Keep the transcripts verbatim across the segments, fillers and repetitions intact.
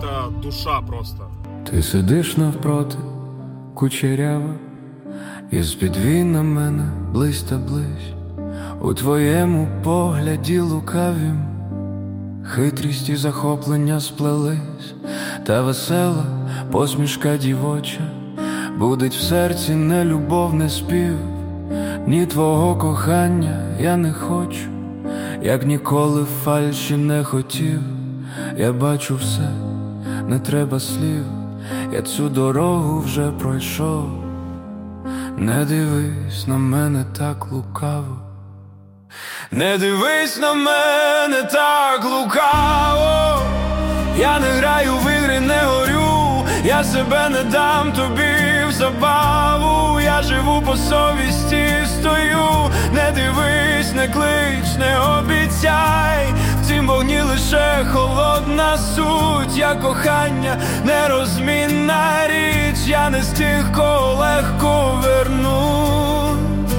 какая-то душа просто. Ти сидиш навпроти, кучерява, і з-під вій на мене близь та близь. У твоєму погляді лукавім хитрість і захоплення сплелись, та весела посмішка дівоча будить в серці не любов, не спів. Ні твого кохання я не хочу, як ніколи фальші не хотів. Я бачу все, не треба слів, я цю дорогу вже пройшов. Не дивись на мене так лукаво, не дивись на мене так лукаво. Я не граю в ігри, не горю, я себе не дам тобі в забаву. Я живу по совісті, стою. Не дивись, не клич, не обіцяй, в цім вогні лише холодна суть. Я кохання, нерозмінна річ, я не з тих, кого легко верну.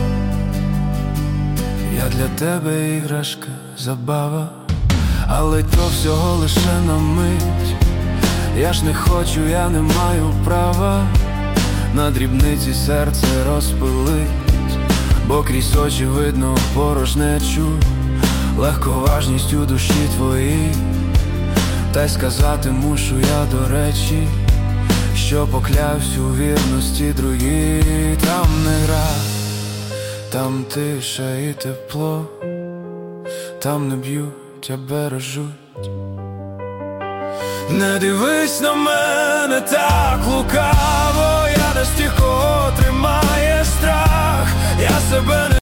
Я для тебе іграшка, забава, але й то всього лише на мить. Я ж не хочу, я не маю права на дрібниці серце розпилить, бо крізь очі видно порожнечу, легковажність у душі твоїй. Та й сказати мушу я, до речі, що поклявсь у вірності другій. Там не гра, там тиша і тепло, там не б'ють, а бережуть. Не дивись на мене так лукаво, я не з тих, кого тримає страх. Я себе не